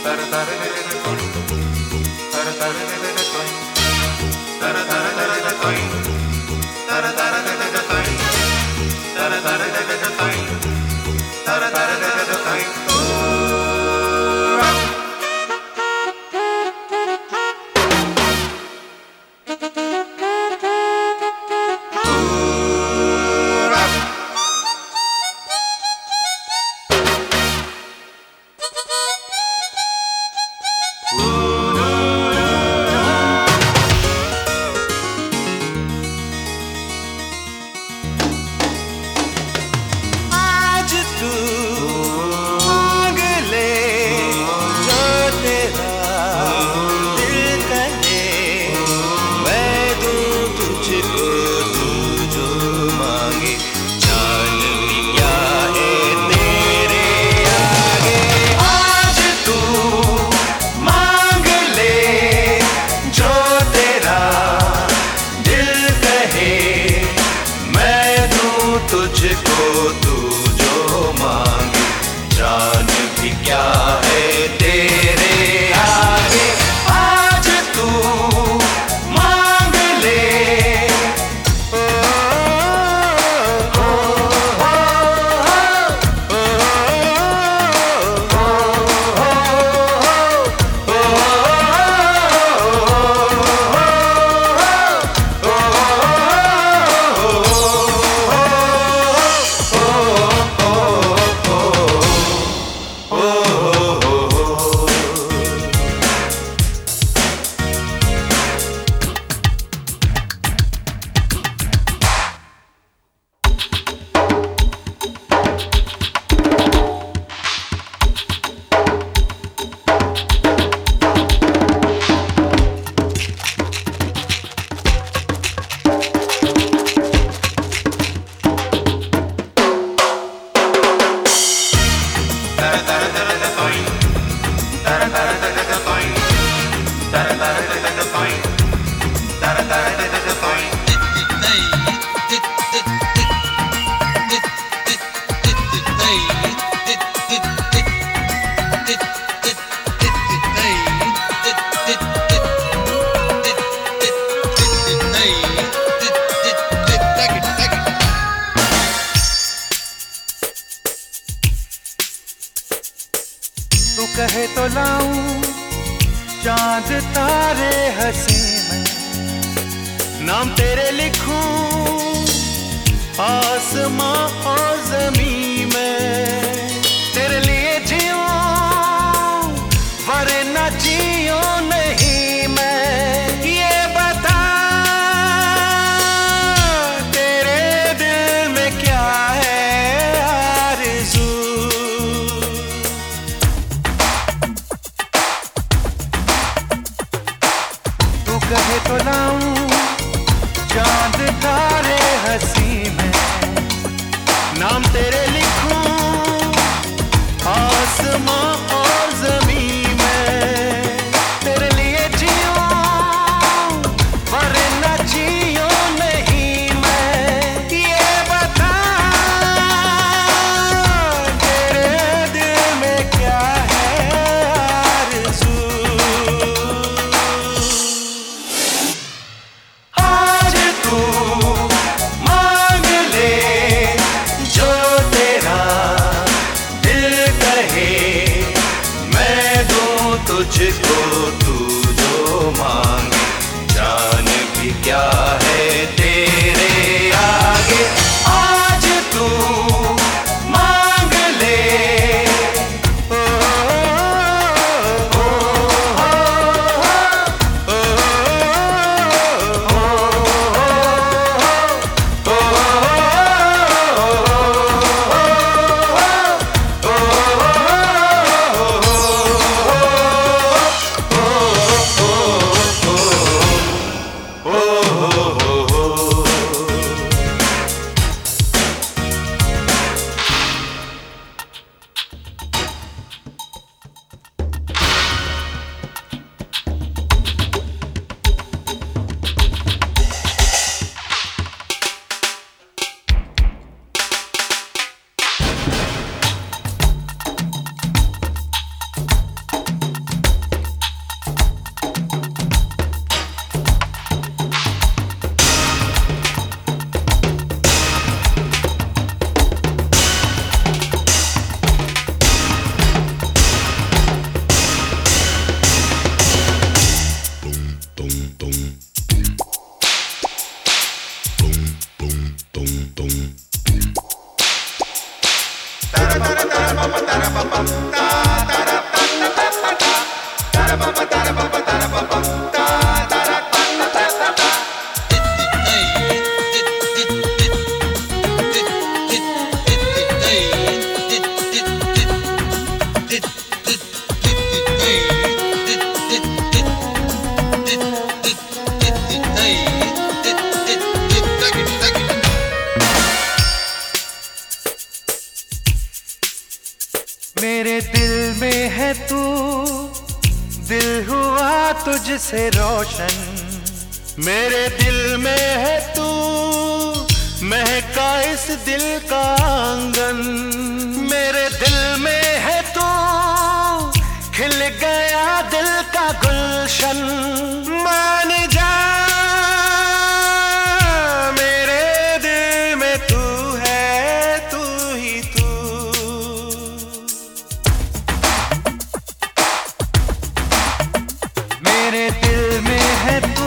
तुझको तू जो मांगे, जान भी क्या है तेरे आगे। आज तू मांग ले, तू कहे तो लाऊं चांद तारे हंसी में, नाम तेरे लिखूं आसमां और ज़मीं में। तेरे लिए जियूं वरना जियूं नहीं मैं, ये बता तेरे दिल में क्या है आरज़ू। तू कहे तो लाऊं चांद तारे हंसी में, नाम तेरे लिखूं आसमां और ज़मीं में। तेरे लिए जियूं वरना जियूं नहीं मैं, ये बता तेरे दिल में क्या है आरज़ू। आज तू मांग ले जो तेरा दिल कहे, मैं दूं तुझको तू जो मांगे, जान भी क्या है तेरे आगे। आज तू मांग ले, मेरे दिल में है तू, दिल हुआ तुझसे रोशन। मेरे दिल में है तू, महका इस दिल का आंगन। मेरे दिल में है तू, खिल गया दिल का गुलशन। मान जा मेरे दिल में तू है, तू ही तू। मेरे दिल में है तू,